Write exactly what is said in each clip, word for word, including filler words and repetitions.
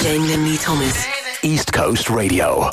Jane and Lee Thomas. East Coast Radio.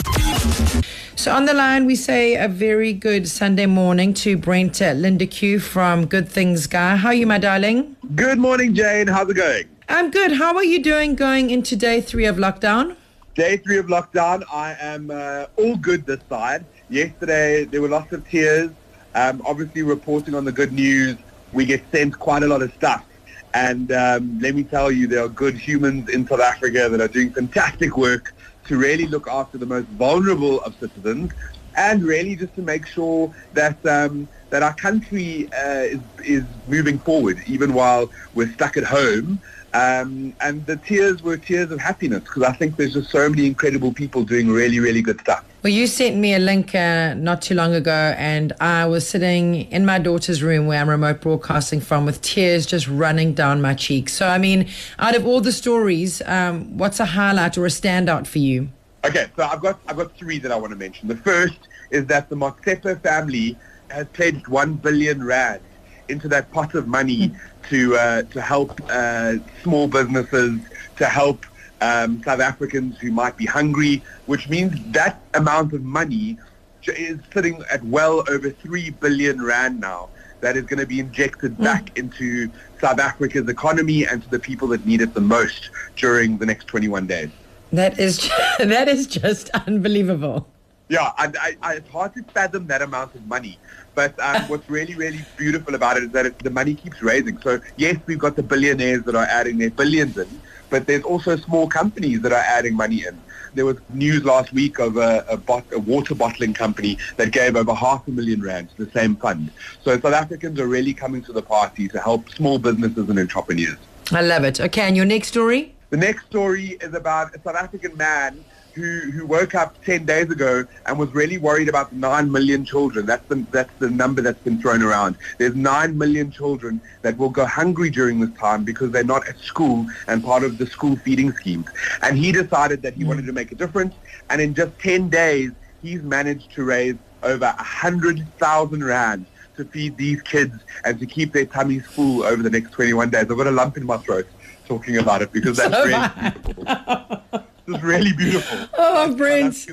So on the line, we say a very good Sunday morning to Brent uh, Lindeque from Good Things Guy. How are you, my darling? Good morning, Jane. How's it going? I'm good. How are you doing going into day three of lockdown? Day three of lockdown. I am uh, all good this side. Yesterday, there were lots of tears. Um, obviously, reporting on the good news, we get sent quite a lot of stuff. And um, let me tell you, there are good humans in South Africa that are doing fantastic work to really look after the most vulnerable of citizens, and really just to make sure that um, that our country uh, is is moving forward, even while we're stuck at home. Um, and the tears were tears of happiness, because I think there's just so many incredible people doing really, really good stuff. Well, you sent me a link uh, not too long ago, and I was sitting in my daughter's room where I'm remote broadcasting from with tears just running down my cheeks. So, I mean, out of all the stories, um, what's a highlight or a standout for you? Okay, so I've got I've got three that I want to mention. The first is that the Motsepe family has pledged one billion rand into that pot of money to uh, to help uh, small businesses, to help um, South Africans who might be hungry, which means that amount of money is sitting at well over three billion rand now that is going to be injected back mm. into South Africa's economy and to the people that need it the most during the next twenty-one days. That is that is just unbelievable. Yeah, I, I, I, it's hard to fathom that amount of money. But um, what's really, really beautiful about it is that it, the money keeps raising. So, yes, we've got the billionaires that are adding their billions in, but there's also small companies that are adding money in. There was news last week of a, a, bot, a water bottling company that gave over half a million rand to the same fund. So South Africans are really coming to the party to help small businesses and entrepreneurs. I love it. Okay, and your next story? The next story is about a South African man who, who woke up ten days ago and was really worried about the nine million children. That's the, that's the number that's been thrown around. There's nine million children that will go hungry during this time because they're not at school and part of the school feeding schemes. And he decided that he mm. wanted to make a difference. And in just ten days, he's managed to raise over one hundred thousand rand to feed these kids and to keep their tummies full over the next twenty-one days. I've got a lump in my throat talking about it because that's so really beautiful. It's really beautiful. Oh, Brent.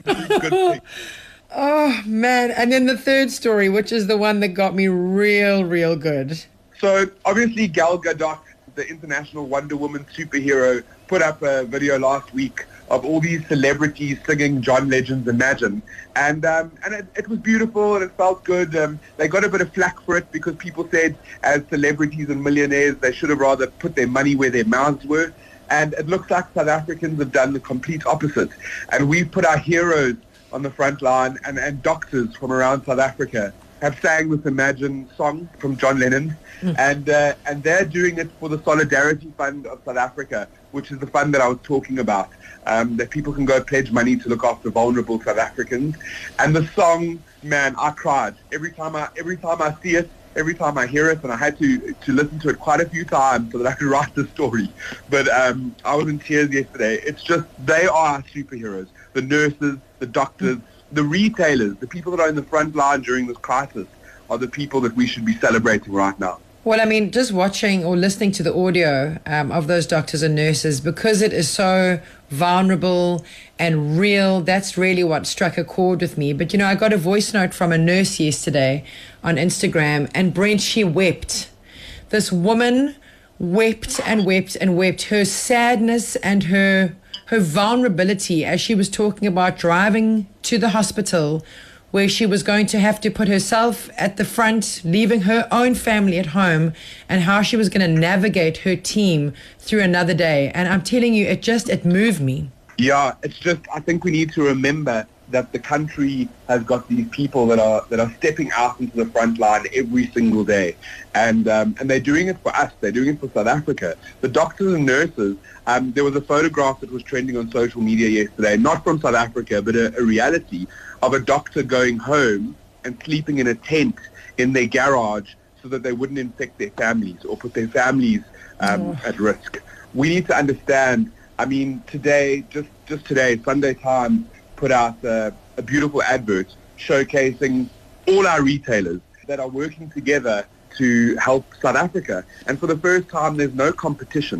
Oh, man. And then the third story, which is the one that got me real, real good. So, obviously, Gal Gadot, the international Wonder Woman superhero, put up a video last week of all these celebrities singing John Legend's Imagine. And um, and it, it was beautiful and it felt good. Um, they got a bit of flack for it because people said, as celebrities and millionaires, they should have rather put their money where their mouths were. And it looks like South Africans have done the complete opposite. And we've put our heroes on the front line, and, and doctors from around South Africa have sang this Imagine song from John Lennon. Mm. And uh, and they're doing it for the Solidarity Fund of South Africa, which is the fund that I was talking about, um, that people can go pledge money to look after vulnerable South Africans. And the song, man, I cried. Every time I, every time I see it, every time I hear it, and I had to, to listen to it quite a few times so that I could write the story. But um, I was in tears yesterday. It's just, they are our superheroes. The nurses, the doctors, the retailers, the people that are in the front line during this crisis are the people that we should be celebrating right now. Well, I mean, just watching or listening to the audio um, of those doctors and nurses, because it is so vulnerable and real, that's really what struck a chord with me. But, you know, I got a voice note from a nurse yesterday on Instagram, and Brent, she wept. This woman wept and wept and wept. Her sadness and her her vulnerability as she was talking about driving to the hospital where she was going to have to put herself at the front, leaving her own family at home, and how she was going to navigate her team through another day. And I'm telling you, it just, it moved me. Yeah, it's just, I think we need to remember that the country has got these people that are that are stepping out into the front line every single day. And um, and they're doing it for us. They're doing it for South Africa. The doctors and nurses, um, there was a photograph that was trending on social media yesterday, not from South Africa, but a, a reality of a doctor going home and sleeping in a tent in their garage so that they wouldn't infect their families or put their families um, oh. at risk. We need to understand, I mean, today, just, just today, Sunday Times put out uh, a beautiful advert showcasing all our retailers that are working together to help South Africa. And for the first time, there's no competition.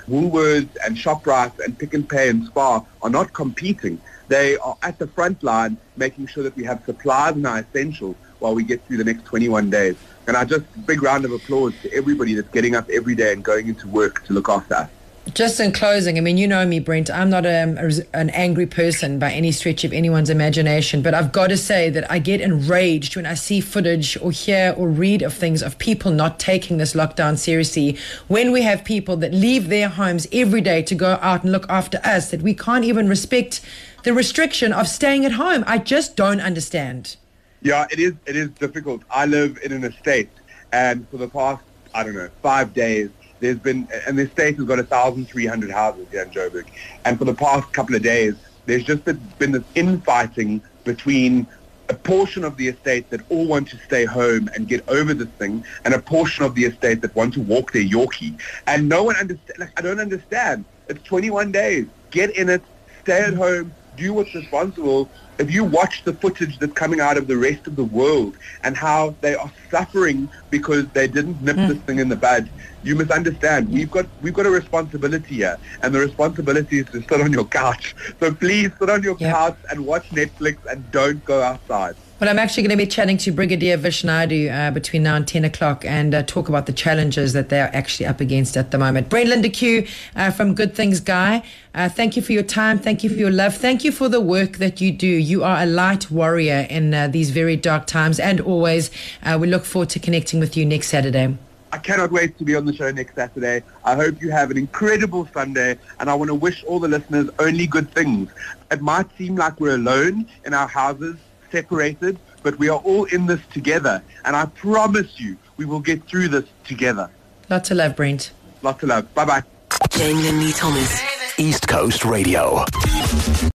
Woolworths and ShopRite and Pick and Pay and Spar are not competing. They are at the front line making sure that we have supplies and our essentials while we get through the next twenty-one days. And I just, big round of applause to everybody that's getting up every day and going into work to look after us. Just in closing, I mean, you know me, Brent. I'm not a, an angry person by any stretch of anyone's imagination, but I've got to say that I get enraged when I see footage or hear or read of things of people not taking this lockdown seriously. When we have people that leave their homes every day to go out and look after us, that we can't even respect the restriction of staying at home. I just don't understand. Yeah, it is. It is difficult. I live in an estate, and for the past, I don't know, five days, there's been, and the estate has got one thousand three hundred houses here in Joburg, and for the past couple of days, there's just been this infighting between a portion of the estate that all want to stay home and get over this thing, and a portion of the estate that want to walk their Yorkie. And no one understands. Like, I don't understand. It's twenty-one days. Get in it. Stay at home. Do what's responsible. If you watch the footage that's coming out of the rest of the world and how they are suffering because they didn't nip mm. this thing in the bud, you must understand. We've got we've got a responsibility here, and the responsibility is to sit on your couch. So please sit on your yep. couch and watch Netflix and don't go outside. Well, I'm actually going to be chatting to Brigadier Vish Naidu uh, between now and ten o'clock and uh, talk about the challenges that they're actually up against at the moment. Brent Lindeque uh, from Good Things Guy, uh, thank you for your time. Thank you for your love. Thank you for the work that you do. You are a light warrior in uh, these very dark times, and always uh, we look forward to connecting with you next Saturday. I cannot wait to be on the show next Saturday. I hope you have an incredible Sunday, and I want to wish all the listeners only good things. It might seem like we're alone in our houses, separated, but we are all in this together, and I promise you we will get through this together. Lots of love, Brent. Lots of love. Bye-bye. Jamie and Lee Thomas, East Coast Radio.